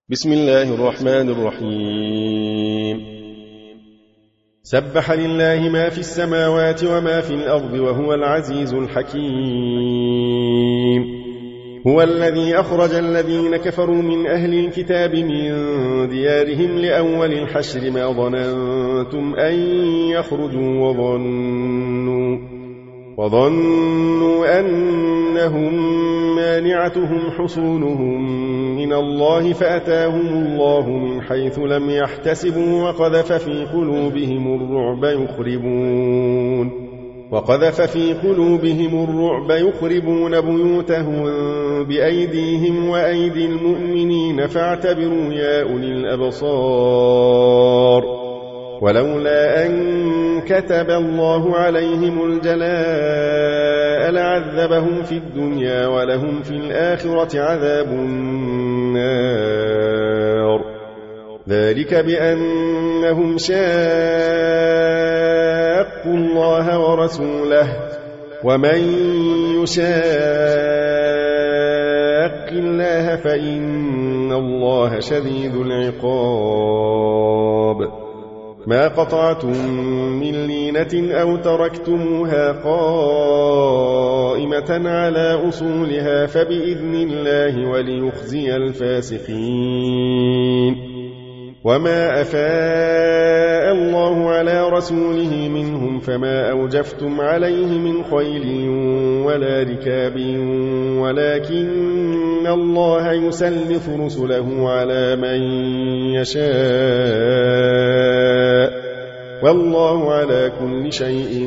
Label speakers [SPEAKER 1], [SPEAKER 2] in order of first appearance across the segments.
[SPEAKER 1] بسم الله الرحمن الرحيم. سبح لله ما في السماوات وما في الأرض وهو العزيز الحكيم. هو الذي أخرج الذين كفروا من أهل الكتاب من ديارهم لأول الحشر ما ظننتم أن يخرجوا وظنوا أنهم مانعتهم حصونهم من الله فأتاهم الله من حيث لم يحتسبوا وقذف في قلوبهم الرعب يخربون بيوتهم بأيديهم وأيدي المؤمنين فاعتبروا يا أولي الأبصار. ولولا أن كتب الله عليهم الجلاء لعذبهم في الدنيا ولهم في الآخرة عذاب النار. ذلك بأنهم شاقوا الله ورسوله ومن يشاق الله فإن الله شديد العقاب. ما قطعتم من لينة أو تركتموها قائمة على أصولها فبإذن الله وليخزي الفاسقين. وما أفاء الله على رسوله منهم فما أوجفتم عليه من خيل ولا ركاب ولكن الله يسلط رسله على من يشاء والله على كل شيء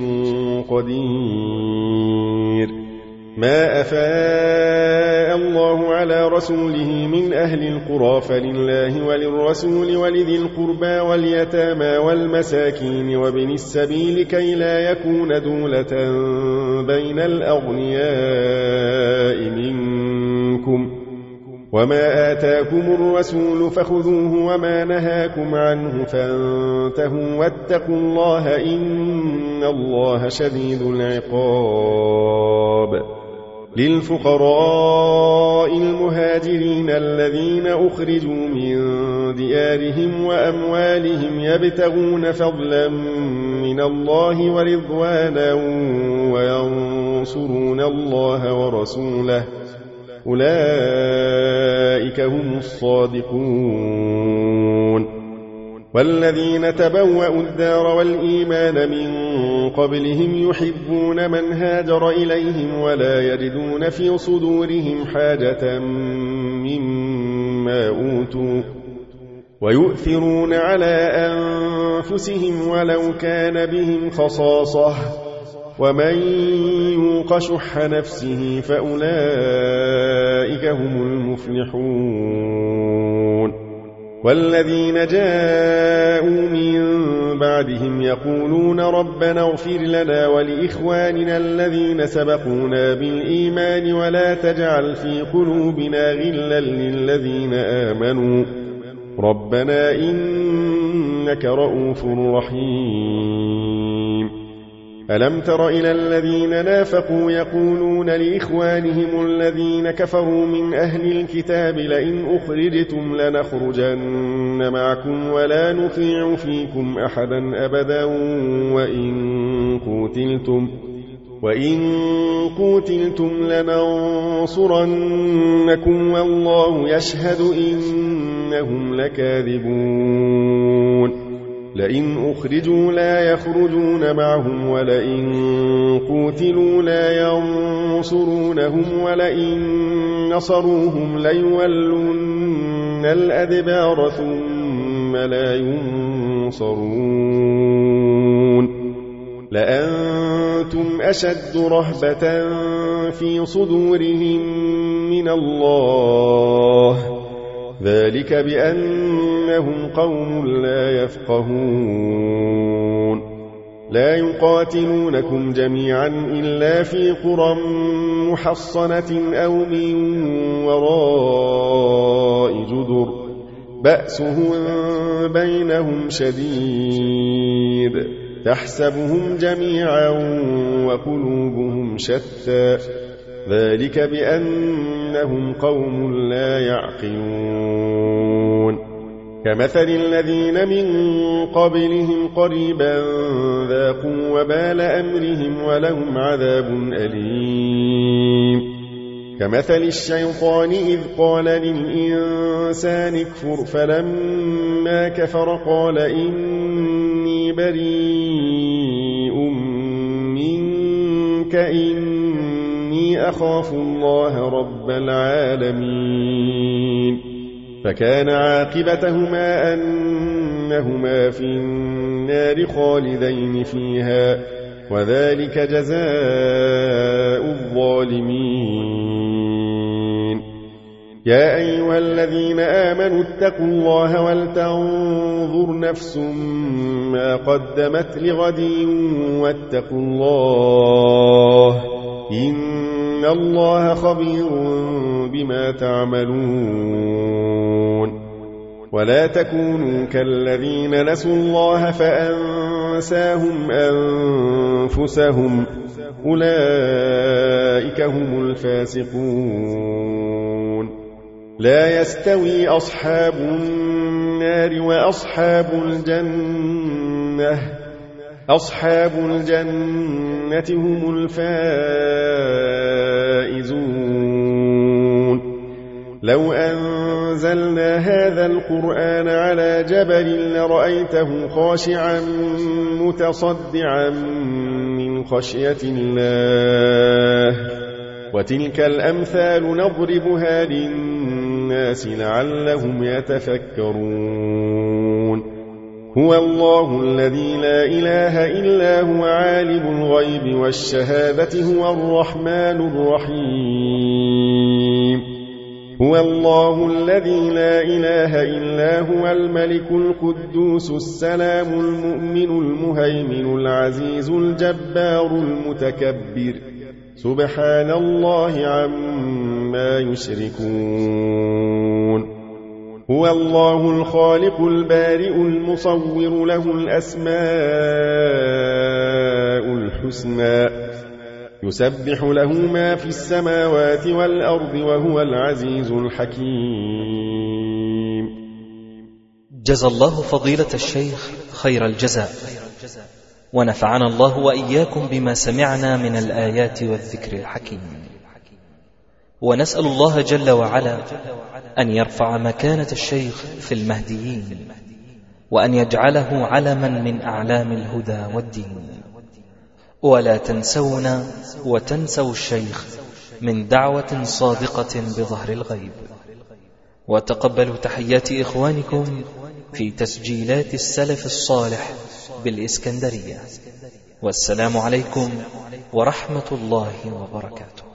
[SPEAKER 1] قدير. ما أفاء الله على رسوله من أهل القرى فلله وللرسول ولذي القربى واليتامى والمساكين وابن السبيل كي لا يكون دولة بين الأغنياء منكم. وما آتاكم الرسول فخذوه وما نهاكم عنه فانتهوا واتقوا الله إن الله شديد العقاب. للفقراء المهاجرين الذين أخرجوا من ديارهم وأموالهم يبتغون فضلا من الله ورضوانا وينصرون الله ورسوله أولئك هم الصادقون. والذين تبوأوا الدار والإيمان من قبلهم يحبون من هاجر إليهم ولا يجدون في صدورهم حاجة مما أوتوا ويؤثرون على أنفسهم ولو كان بهم خصاصة ومن يوق شح نفسه فأولئك هم المفلحون. والذين جاءوا من بعدهم يقولون ربنا اغفر لنا ولإخواننا الذين سبقونا بالإيمان ولا تجعل في قلوبنا غلا للذين آمنوا ربنا إنك رؤوف رحيم. ألم تر إلى الذين نافقوا يقولون لإخوانهم الذين كفروا من أهل الكتاب لئن أخرجتم لنخرجن معكم ولا نطيع فيكم أحدا أبدا وإن قوتلتم لننصرنكم والله يشهد إنهم لكاذبون. لئن أخرجوا لا يخرجون معهم ولئن قوتلوا لا ينصرونهم ولئن نصروهم ليولون الأدبار ثم لا ينصرون. لأنتم أشد رهبة في صدورهم من الله ذلك بأنهم قوم لا يفقهون. لا يقاتلونكم جميعا إلا في قرى محصنة أو من وراء جدر بأسهم بينهم شديد تحسبهم جميعا وقلوبهم شتى ذلك بأنهم قوم لا يعقلون كمثل الذين من قبلهم قريبا ذاقوا وبال أمرهم ولهم عذاب أليم. كمثل الشيطان إذ قال للإنسان اكفر فلما كفر قال إني بريء منك إني أخاف الله رب العالمين. فكان عاقبتهما أنهما في النار خالدين فيها وذلك جزاء الظالمين. يا أيها الذين آمنوا اتقوا الله ولتنظر نفس ما قدمت لغد واتقوا الله إن الله خبير بما تعملون. ولا تكونوا كالذين نسوا الله فأنساهم أنفسهم أولئك هم الفاسقون. لا يستوي أصحاب النار وأصحاب الجنة أصحاب الجنة هم الفائزون. لو أنزلنا هذا القرآن على جبل لرأيته خاشعا متصدعا من خشية الله. وتلك الأمثال نضربها للناس لعلهم يتفكرون. هو الله الذي لا إله إلا هو عالم الغيب والشهادة هو الرحمن الرحيم. هو الله الذي لا إله إلا هو الملك القدوس السلام المؤمن المهيمن العزيز الجبار المتكبر سبحان الله عما يشركون. هو الله الخالق البارئ المصور له الأسماء الحسنى يسبح له ما في السماوات والأرض وهو العزيز الحكيم.
[SPEAKER 2] جزى الله فضيلة الشيخ خير الجزاء، ونفعنا الله وإياكم بما سمعنا من الآيات والذكر الحكيم. ونسأل الله جل وعلا أن يرفع مكانة الشيخ في المهديين، وأن يجعله علما من أعلام الهدى والدين. ولا تنسونا وتنسوا الشيخ من دعوة صادقة بظهر الغيب. وتقبلوا تحيات إخوانكم في تسجيلات السلف الصالح بالإسكندرية. والسلام عليكم ورحمة الله وبركاته.